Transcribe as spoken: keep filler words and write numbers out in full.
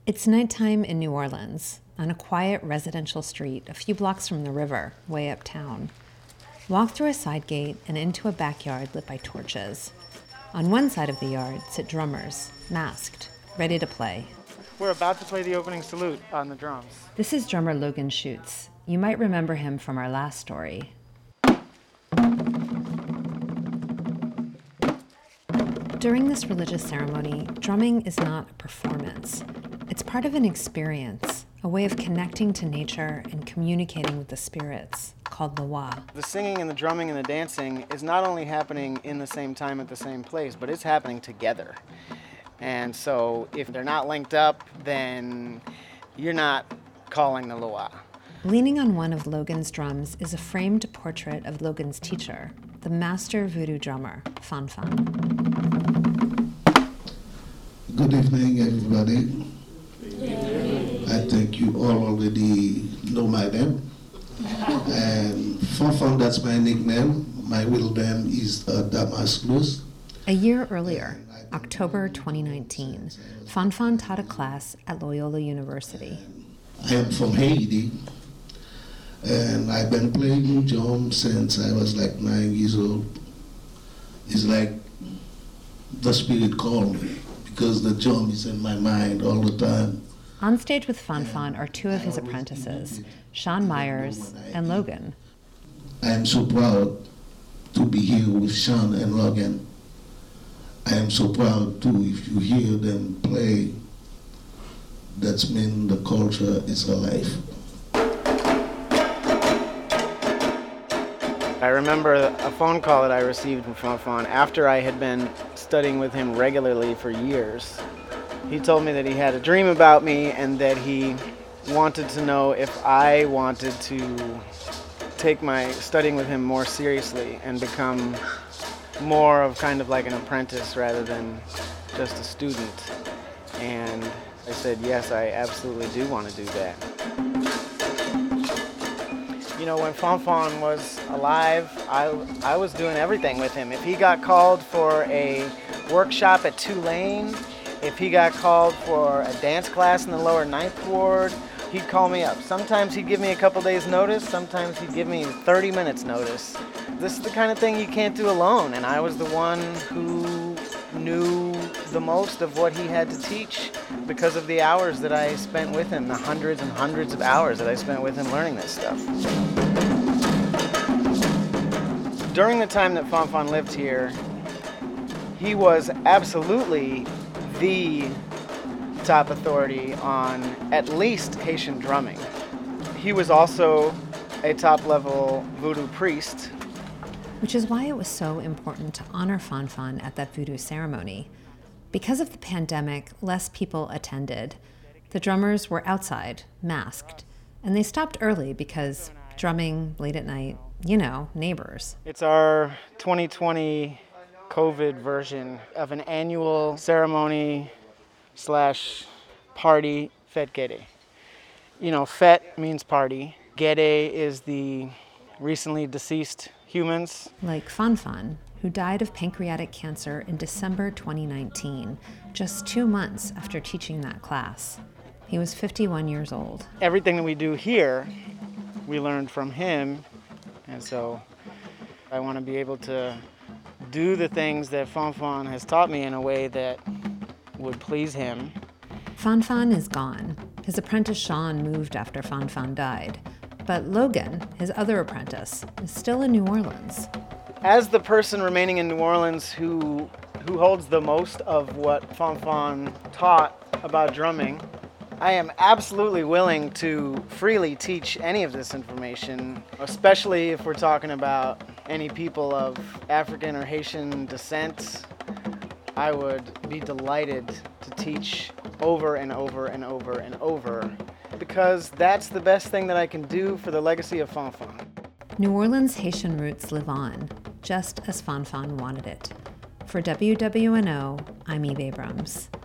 It's nighttime in New Orleans, on a quiet residential street a few blocks from the river, way uptown. Walk through a side gate and into a backyard lit by torches. On one side of the yard sit drummers, masked, ready to play. We're about to play the opening salute on the drums. This is drummer Logan Schutz. You might remember him from our last story. During this religious ceremony, drumming is not a performance. It's part of an experience, a way of connecting to nature and communicating with the spirits, called Loa. The singing and the drumming and the dancing is not only happening in the same time at the same place, but it's happening together. And so if they're not linked up, then you're not calling the Loa. Leaning on one of Logan's drums is a framed portrait of Logan's teacher, the master voodoo drummer, Fan Fan. Good evening, everybody. I think you all already know my name. And Fan Fan, that's my nickname. My real name is uh, Damascus. A year earlier, October twenty nineteen, Fan Fan taught a class at Loyola University. I am from Haiti, and I've been playing drum since I was like nine years old. It's like the spirit called me, because the drum is in my mind all the time. On stage with Fan Fan are two of his apprentices, Sean Myers and Logan. I am so proud to be here with Sean and Logan. I am so proud too, if you hear them play, that's mean the culture is alive. I remember a phone call that I received from Fan Fan after I had been studying with him regularly for years. He told me that he had a dream about me and that he wanted to know if I wanted to take my studying with him more seriously and become more of kind of like an apprentice rather than just a student. And I said, yes, I absolutely do want to do that. You know, when Fan Fan was alive, I, I was doing everything with him. If he got called for a workshop at Tulane, if he got called for a dance class in the lower ninth ward, he'd call me up. Sometimes he'd give me a couple days notice, sometimes he'd give me thirty minutes notice. This is the kind of thing you can't do alone, and I was the one who knew the most of what he had to teach because of the hours that I spent with him, the hundreds and hundreds of hours that I spent with him learning this stuff. During the time that Fan Fan lived here, he was absolutely the top authority on at least Haitian drumming. He was also a top-level voodoo priest. Which is why it was so important to honor Fan Fan at that voodoo ceremony. Because of the pandemic, less people attended. The drummers were outside, masked, and they stopped early because drumming late at night, you know, neighbors. It's our twenty twenty COVID version of an annual ceremony slash party, Fête Guédé. You know, Fête means party. Guédé is the recently deceased humans. Like Fan Fan, who died of pancreatic cancer in December twenty nineteen, just two months after teaching that class. He was fifty-one years old. Everything that we do here, we learned from him, and so I want to be able to do the things that Fan Fan has taught me in a way that would please him. Fan Fan is gone. His apprentice Sean moved after Fan Fan died. But Logan, his other apprentice, is still in New Orleans. As the person remaining in New Orleans who who holds the most of what Fan Fan taught about drumming, I am absolutely willing to freely teach any of this information, especially if we're talking about any people of African or Haitian descent. I would be delighted to teach over and over and over and over, because that's the best thing that I can do for the legacy of Fan Fan. New Orleans Haitian roots live on, just as Fan Fan wanted it. For W W N O, I'm Eve Abrams.